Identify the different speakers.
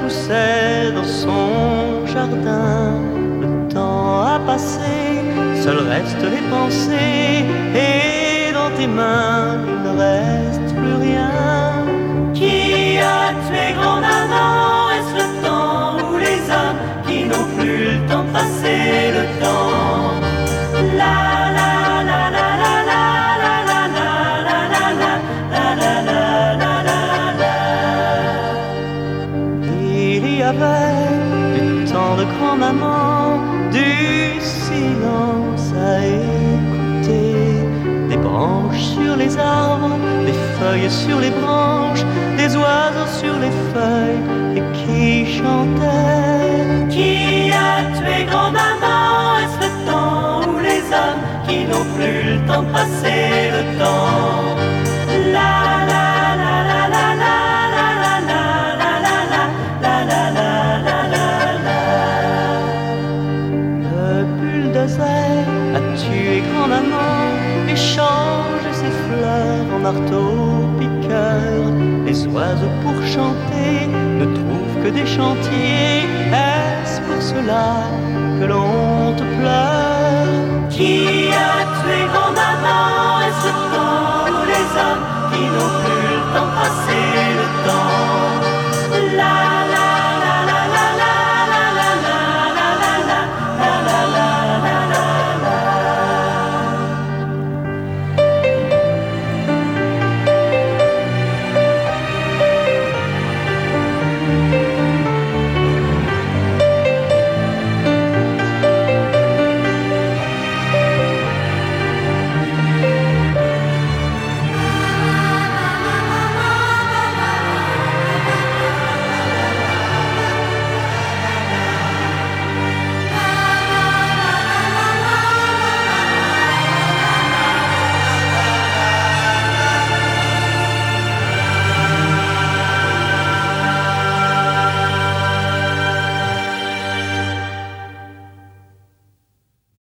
Speaker 1: poussait dans son jardin. Le temps a passé, seul restent les pensées, et dans tes mains il ne reste plus rien. Qui a tué grand-maman? Est-ce le temps ou les hommes qui n'ont plus le temps de passer le temps? La la la la la la la la la la la la la la la la. Il y avait du temps de grand-maman, du silence à écouter, des branches sur les arbres, des feuilles sur les branches, des oiseaux sur les feuilles et qui chantaient. Qui a tué grand-maman? Est-ce le temps ou les hommes qui n'ont plus le temps de passer le temps? La la la la la la la la la la la la la la la la. Le bulldozer a tué grand-maman et changé ses fleurs en marteau-piqueur. Les oiseaux pour chanter ne trouvent que des chantiers. Est-ce pour cela que l'on te pleure? Qui a tué grand-maman?